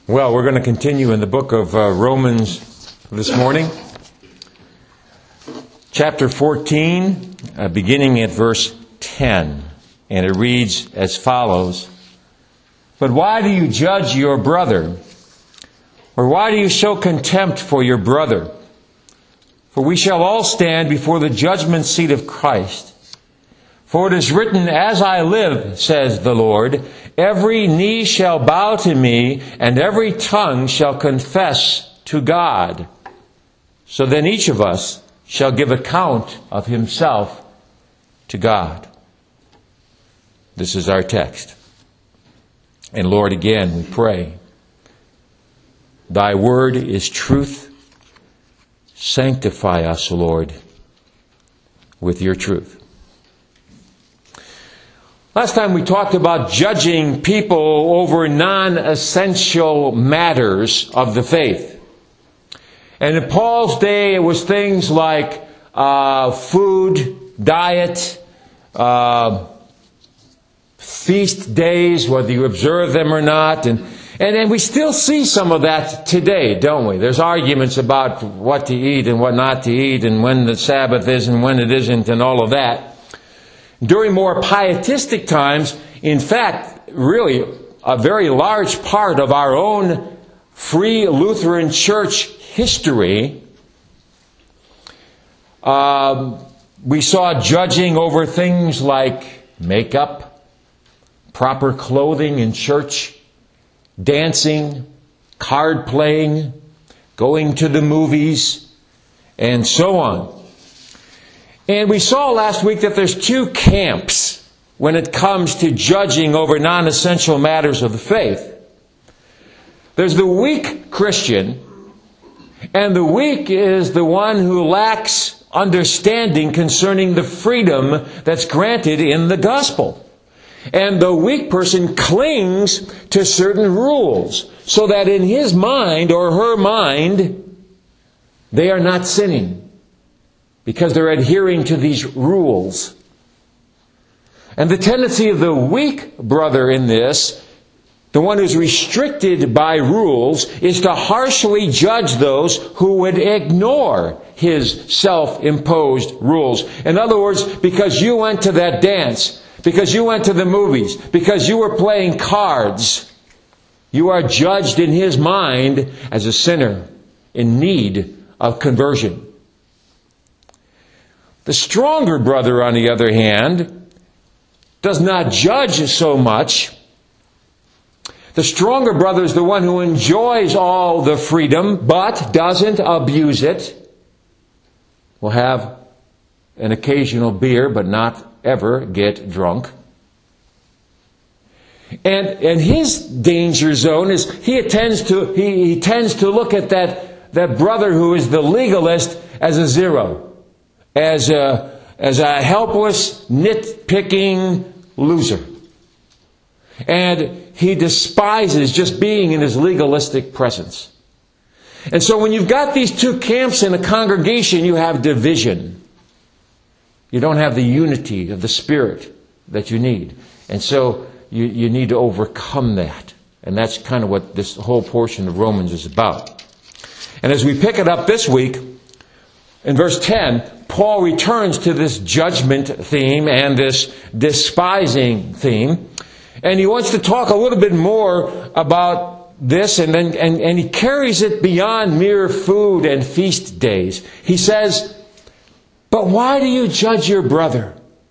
Well, we're going to continue in the book of Romans this morning. Chapter 14, beginning at verse 10. And it reads as follows. But why do you judge your brother? Or why do you show contempt for your brother? For we shall all stand before the judgment seat of Christ. For it is written, as I live, says the Lord, every knee shall bow to me, and every tongue shall confess to God. So then each of us shall give account of himself to God. This is our text. And Lord, again, we pray, Thy word is truth. Sanctify us, Lord, with your truth. Last time we talked about judging people over non-essential matters of the faith. And in Paul's day, it was things like food, diet, feast days, whether you observe them or not. And we still see some of that today, don't we? There's arguments about what to eat and what not to eat, and when the Sabbath is and when it isn't, and all of that. During more pietistic times, in fact, really a very large part of our own Free Lutheran Church history, we saw judging over things like makeup, proper clothing in church, dancing, card playing, going to the movies, and so on. And we saw last week that there's two camps when it comes to judging over non-essential matters of the faith. There's the weak Christian, and the weak is the one who lacks understanding concerning the freedom that's granted in the gospel. And the weak person clings to certain rules so that in his mind or her mind, they are not sinning because they're adhering to these rules. And the tendency of the weak brother in this, the one who's restricted by rules, is to harshly judge those who would ignore his self-imposed rules. In other words, because you went to that dance, because you went to the movies, because you were playing cards, you are judged in his mind as a sinner in need of conversion. The stronger brother, on the other hand, does not judge so much. The stronger brother is the one who enjoys all the freedom, but doesn't abuse it. Will have an occasional beer, but not ever get drunk. And his danger zone is he tends to look at that brother who is the legalist as a zero, as a helpless, nitpicking loser. And he despises just being in his legalistic presence. And so when you've got these two camps in a congregation, you have division. You don't have the unity of the Spirit that you need. And so you need to overcome that. And that's kind of what this whole portion of Romans is about. And as we pick it up this week, in verse 10, Paul returns to this judgment theme and this despising theme. And he wants to talk a little bit more about this, and he carries it beyond mere food and feast days. He says, but why do you judge your brother?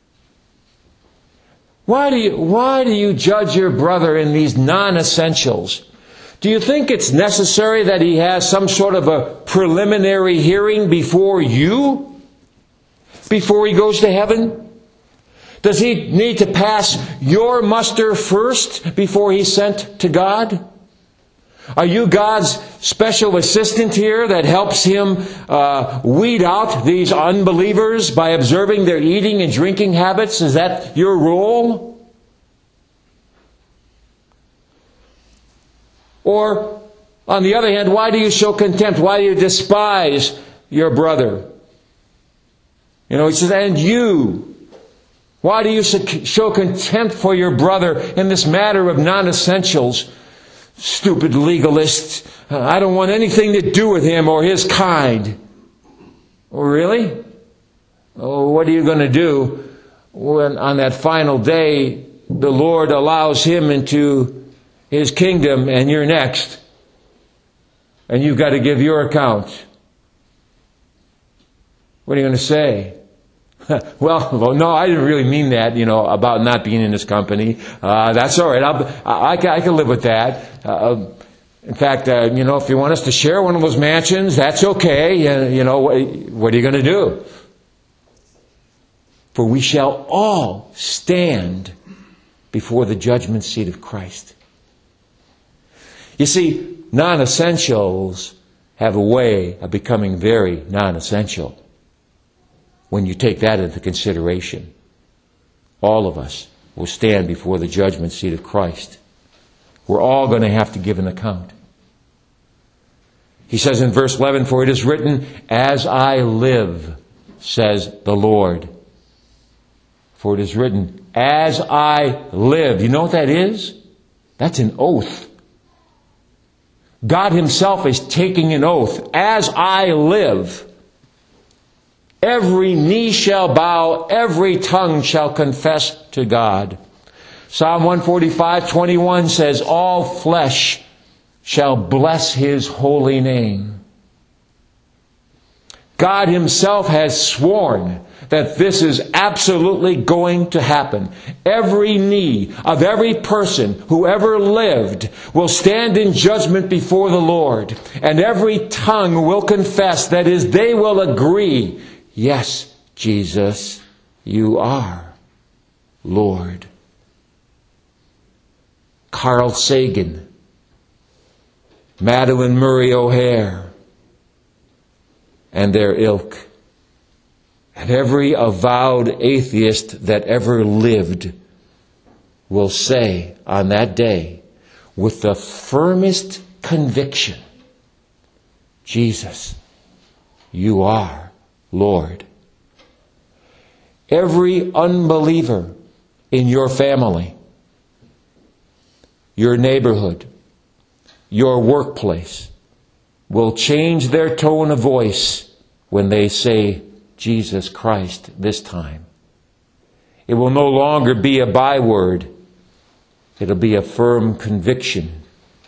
Why do you judge your brother in these non-essentials? Do you think it's necessary that he has some sort of a preliminary hearing before you? Before he goes to heaven? Does he need to pass your muster first before he's sent to God? Are you God's special assistant here that helps him weed out these unbelievers by observing their eating and drinking habits? Is that your role? Or, on the other hand, why do you show contempt? Why do you despise your brother? He says, and you, why do you show contempt for your brother in this matter of non-essentials? stupid legalist. I don't want anything to do with him or his kind. Oh, really? Oh, what are you going to do when on that final day the Lord allows him into his kingdom and you're next? And you've got to give your account. What are you going to say? Well, no, I didn't really mean that, about not being in his company. That's all right. I can live with that. In fact, if you want us to share one of those mansions, that's okay. What are you going to do? For we shall all stand before the judgment seat of Christ. You see, non-essentials have a way of becoming very non-essential when you take that into consideration. All of us will stand before the judgment seat of Christ. We're all going to have to give an account. He says in verse 11, "For it is written, as I live, says the Lord." For it is written, as I live. You know what that is? That's an oath. God himself is taking an oath. As I live, every knee shall bow, every tongue shall confess to God. Psalm 145:21 says, all flesh shall bless his holy name. God himself has sworn that this is absolutely going to happen. Every knee of every person who ever lived will stand in judgment before the Lord, and every tongue will confess, that is, they will agree, yes, Jesus, you are Lord. Carl Sagan, Madalyn Murray O'Hair, and their ilk, and every avowed atheist that ever lived will say on that day, with the firmest conviction, Jesus, you are Lord. Every unbeliever in your family, your neighborhood, your workplace will change their tone of voice when they say Jesus Christ this time. It will no longer be a byword. It'll be a firm conviction.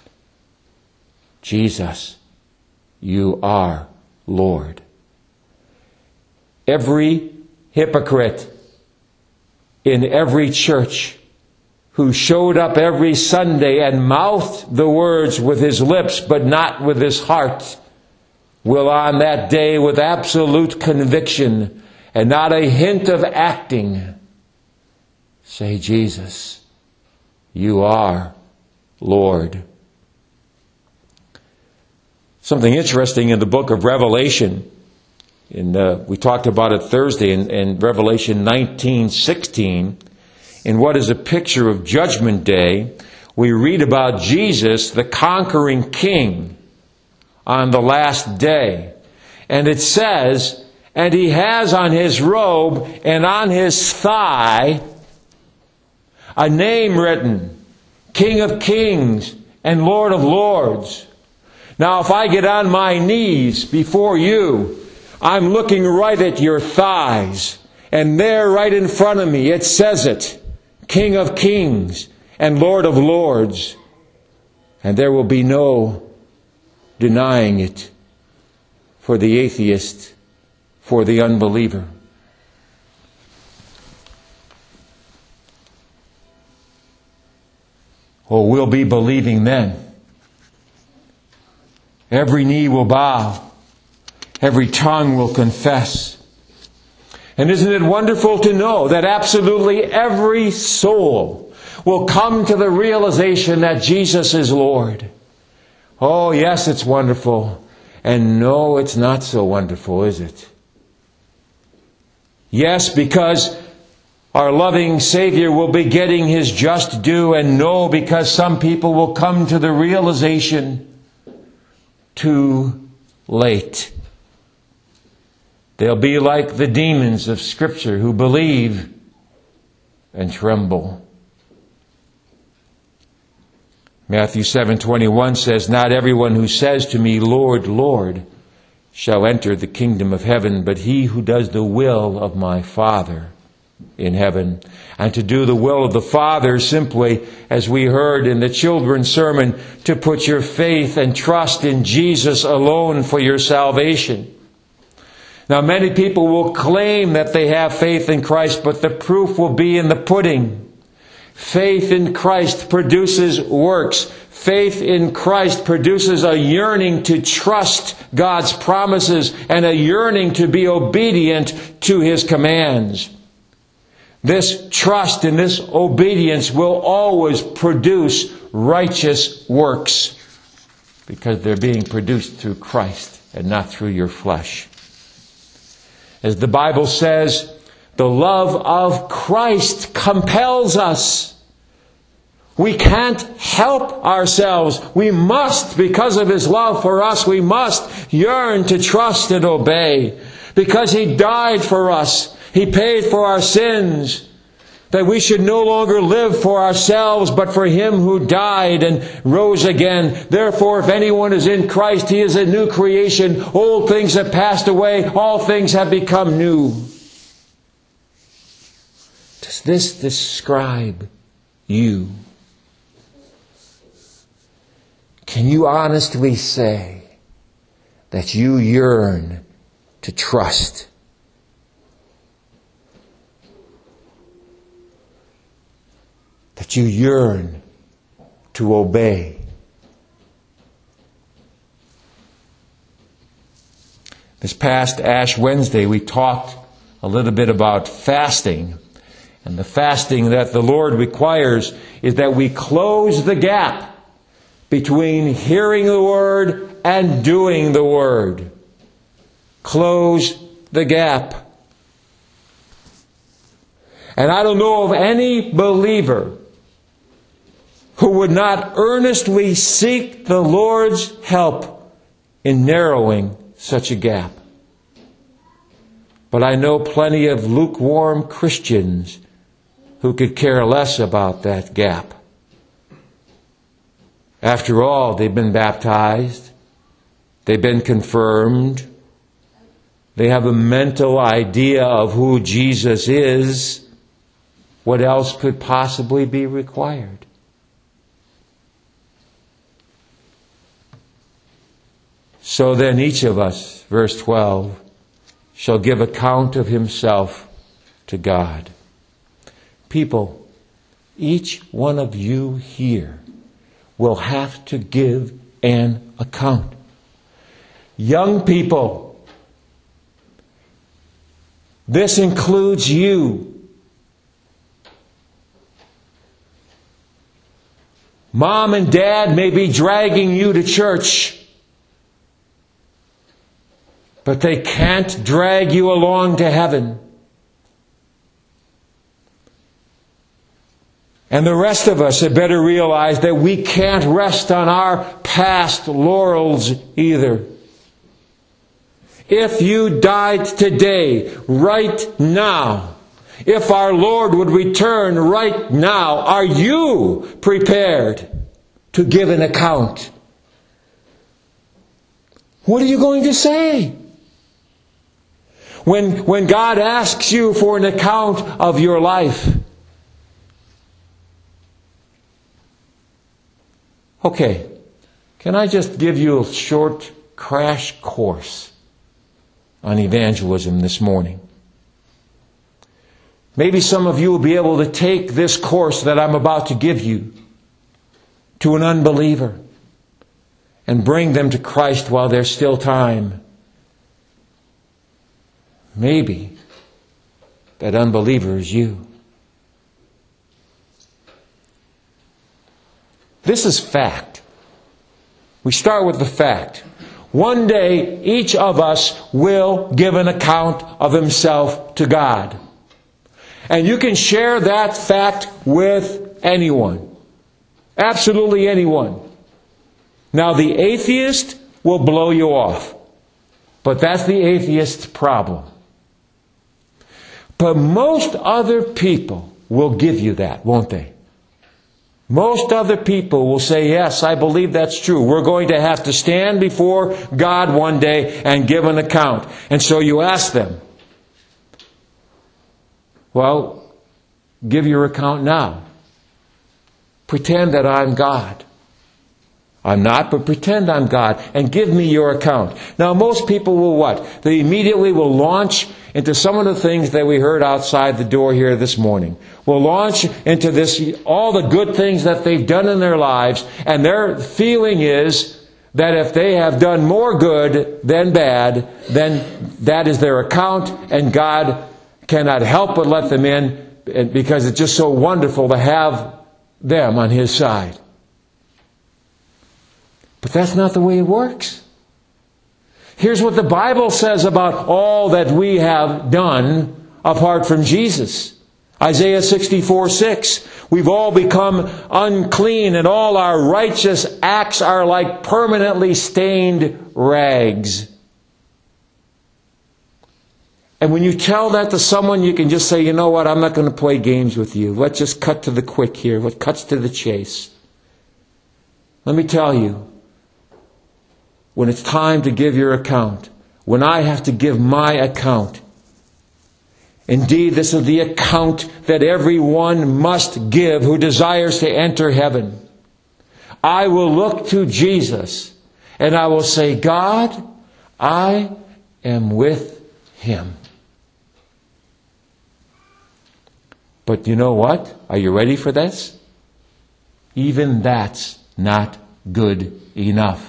Jesus, you are Lord. Every hypocrite in every church who showed up every Sunday and mouthed the words with his lips but not with his heart will on that day, with absolute conviction and not a hint of acting, say, Jesus, you are Lord. Something interesting in the book of Revelation, we talked about it Thursday in Revelation 19:16, in what is a picture of Judgment Day, we read about Jesus, the conquering king, on the last day. And it says, and he has on his robe and on his thigh a name written, King of Kings and Lord of Lords. Now, if I get on my knees before you, I'm looking right at your thighs, and there right in front of me it says it, King of Kings and Lord of Lords. And there will be no denying it for the atheist, for the unbeliever. Oh, we'll be believing then. Every knee will bow. Every tongue will confess. And isn't it wonderful to know that absolutely every soul will come to the realization that Jesus is Lord? Oh, yes, it's wonderful. And no, it's not so wonderful, is it? Yes, because our loving Savior will be getting His just due, and no, because some people will come to the realization too late. They'll be like the demons of Scripture who believe and tremble. Matthew 7:21 says, "Not everyone who says to me, 'Lord, Lord,' shall enter the kingdom of heaven, but he who does the will of my Father in heaven." And to do the will of the Father simply, as we heard in the children's sermon, to put your faith and trust in Jesus alone for your salvation. Now, many people will claim that they have faith in Christ, but the proof will be in the pudding. Faith in Christ produces works. Faith in Christ produces a yearning to trust God's promises and a yearning to be obedient to His commands. This trust and this obedience will always produce righteous works because they're being produced through Christ and not through your flesh. As the Bible says, the love of Christ compels us. We can't help ourselves. We must, because of His love for us, we must yearn to trust and obey. Because He died for us. He paid for our sins. That we should no longer live for ourselves, but for Him who died and rose again. Therefore, if anyone is in Christ, he is a new creation. Old things have passed away. All things have become new. Does this describe you? Can you honestly say that you yearn to trust? That you yearn to obey? This past Ash Wednesday, we talked a little bit about fasting. And the fasting that the Lord requires is that we close the gap between hearing the Word and doing the Word. Close the gap. And I don't know of any believer who would not earnestly seek the Lord's help in narrowing such a gap. But I know plenty of lukewarm Christians who could care less about that gap. After all, they've been baptized. They've been confirmed. They have a mental idea of who Jesus is. What else could possibly be required? So then each of us, verse 12, shall give account of himself to God. People, each one of you here will have to give an account. Young people, this includes you. Mom and Dad may be dragging you to church, but they can't drag you along to heaven. And the rest of us had better realize that we can't rest on our past laurels either. If you died today, right now, if our Lord would return right now, are you prepared to give an account? What are you going to say? When God asks you for an account of your life. Okay, can I just give you a short crash course on evangelism this morning? Maybe some of you will be able to take this course that I'm about to give you to an unbeliever and bring them to Christ while there's still time. Maybe that unbeliever is you. This is fact. We start with the fact. One day, each of us will give an account of himself to God. And you can share that fact with anyone. Absolutely anyone. Now, the atheist will blow you off. But that's the atheist's problem. But most other people will give you that, won't they? Most other people will say, yes, I believe that's true. We're going to have to stand before God one day and give an account. And so you ask them, well, give your account now. Pretend that I'm God. I'm not, but pretend I'm God and give me your account. Now, most people will what? They immediately will launch into some of the things that we heard outside the door here this morning. Will launch into this, all the good things that they've done in their lives, and their feeling is that if they have done more good than bad, then that is their account, and God cannot help but let them in because it's just so wonderful to have them on His side. But that's not the way it works. Here's what the Bible says about all that we have done apart from Jesus. Isaiah 64:6. We've all become unclean, and all our righteous acts are like permanently stained rags. And when you tell that to someone, you can just say, you know what, I'm not going to play games with you. Let's just cut to the quick here. What cuts to the chase? Let me tell you, when it's time to give your account, when I have to give my account, indeed, this is the account that everyone must give who desires to enter heaven. I will look to Jesus and I will say, God, I am with Him. But you know what? Are you ready for this? Even that's not good enough.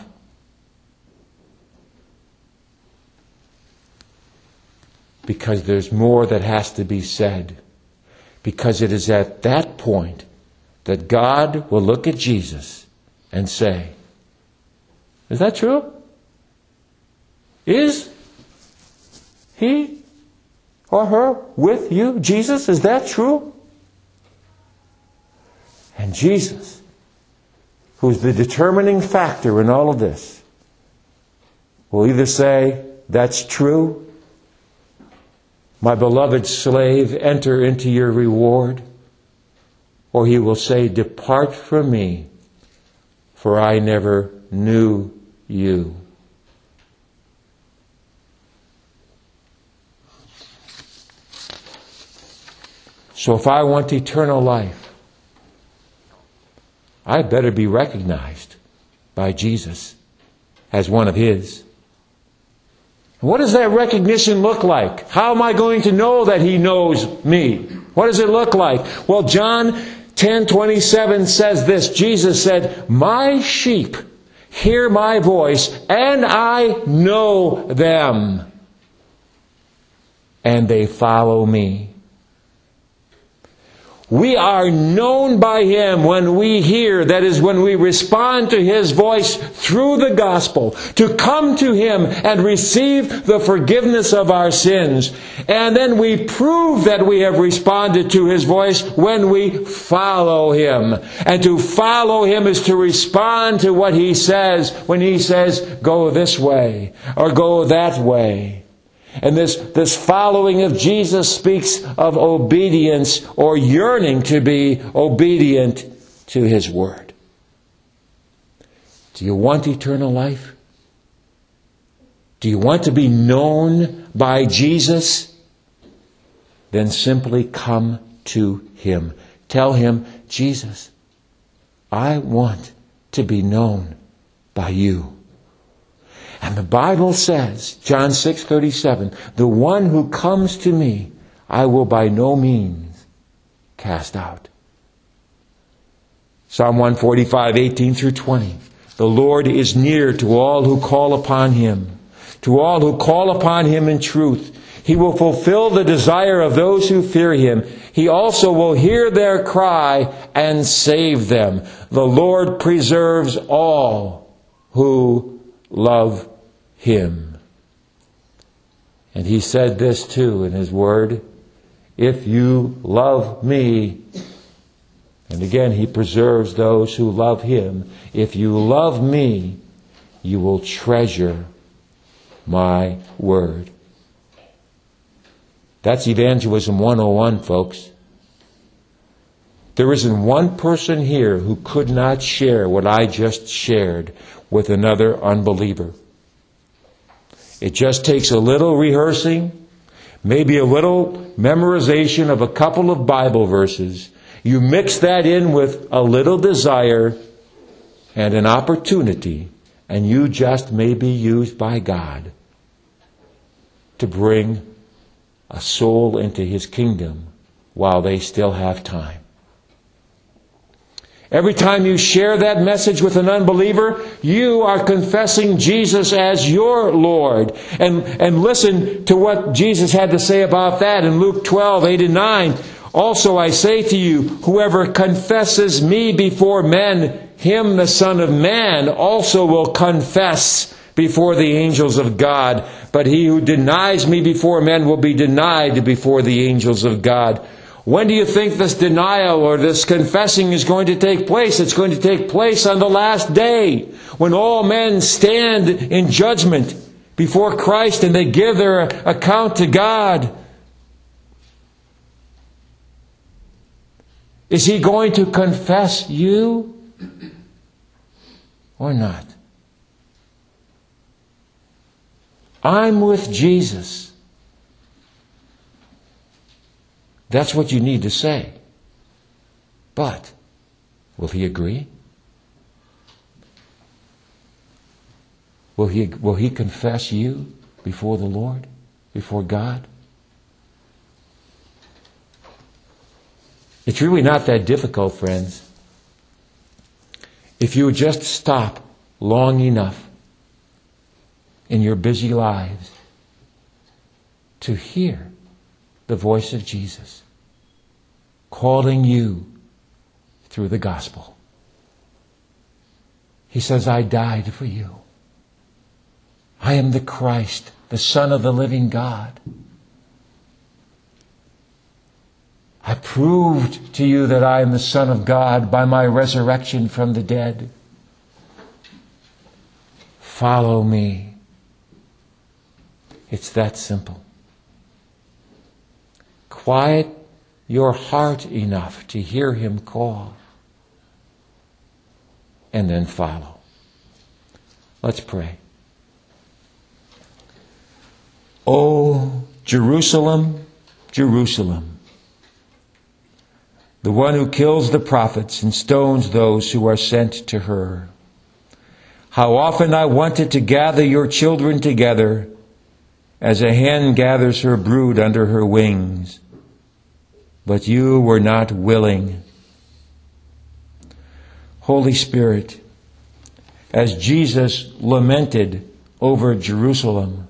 Because there's more that has to be said. Because it is at that point that God will look at Jesus and say, is that true? Is he or her with you, Jesus? Is that true? And Jesus, who's the determining factor in all of this, will either say, that's true, my beloved slave, enter into your reward. Or He will say, depart from me, for I never knew you. So if I want eternal life, I better be recognized by Jesus as one of His. What does that recognition look like? How am I going to know that He knows me? What does it look like? Well, John 10:27 says this. Jesus said, my sheep hear my voice, and I know them, and they follow me. We are known by Him when we hear, that is, when we respond to His voice through the gospel, to come to Him and receive the forgiveness of our sins. And then we prove that we have responded to His voice when we follow Him. And to follow Him is to respond to what He says when He says, go this way or go that way. And this following of Jesus speaks of obedience or yearning to be obedient to His Word. Do you want eternal life? Do you want to be known by Jesus? Then simply come to Him. Tell Him, Jesus, I want to be known by you. And the Bible says, John 6:37, the one who comes to me, I will by no means cast out. Psalm 145:18-20. The Lord is near to all who call upon Him, to all who call upon Him in truth. He will fulfill the desire of those who fear Him. He also will hear their cry and save them. The Lord preserves all who love Him. And He said this too in His Word, if you love me, and again He preserves those who love Him, if you love me, you will treasure my word. That's Evangelism 101, folks. There isn't one person here who could not share what I just shared with another unbeliever. It just takes a little rehearsing, maybe a little memorization of a couple of Bible verses. You mix that in with a little desire and an opportunity, and you just may be used by God to bring a soul into His kingdom while they still have time. Every time you share that message with an unbeliever, you are confessing Jesus as your Lord. And listen to what Jesus had to say about that in Luke 12:8-9. Also I say to you, whoever confesses me before men, him the Son of Man also will confess before the angels of God. But he who denies me before men will be denied before the angels of God. When do you think this denial or this confessing is going to take place? It's going to take place on the last day, when all men stand in judgment before Christ and they give their account to God. Is He going to confess you or not? I'm with Jesus. That's what you need to say. But will He agree? Will he confess you before the Lord, before God? It's really not that difficult, friends. If you would just stop long enough in your busy lives to hear the voice of Jesus calling you through the gospel. He says, I died for you. I am the Christ, the Son of the living God. I proved to you that I am the Son of God by my resurrection from the dead. Follow me. It's that simple. Quiet your heart enough to hear Him call, and then follow. Let's pray. O Jerusalem, Jerusalem, the one who kills the prophets and stones those who are sent to her. How often I wanted to gather your children together as a hen gathers her brood under her wings, but you were not willing. Holy Spirit, as Jesus lamented over Jerusalem,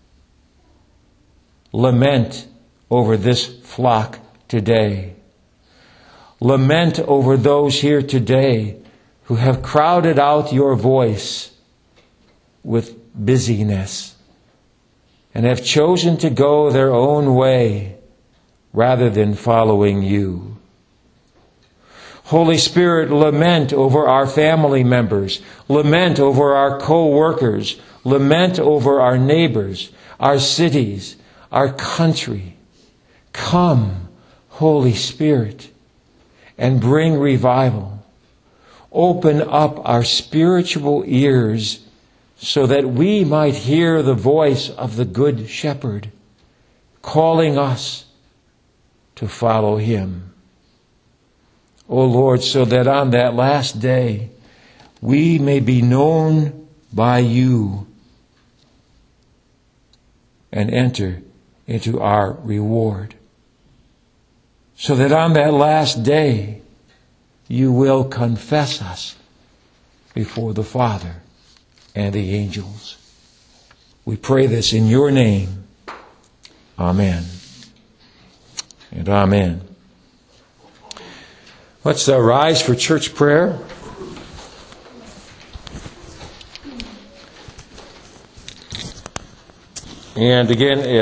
lament over this flock today. Lament over those here today who have crowded out your voice with busyness and have chosen to go their own way rather than following you. Holy Spirit, lament over our family members, lament over our co-workers, lament over our neighbors, our cities, our country. Come, Holy Spirit, and bring revival. Open up our spiritual ears so that we might hear the voice of the Good Shepherd calling us to follow Him. O Lord, so that on that last day we may be known by you and enter into our reward. So that on that last day you will confess us before the Father and the angels. We pray this in your name. Amen. And amen. Let's rise for church prayer. And again,